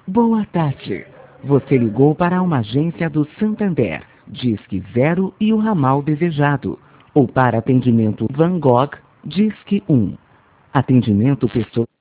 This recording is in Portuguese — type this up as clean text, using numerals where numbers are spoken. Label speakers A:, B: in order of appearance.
A: Boa tarde. Você ligou para uma agência do Santander, Disque 0 e o ramal desejado. Ou para atendimento Van Gogh, Disque 1. Atendimento pessoal.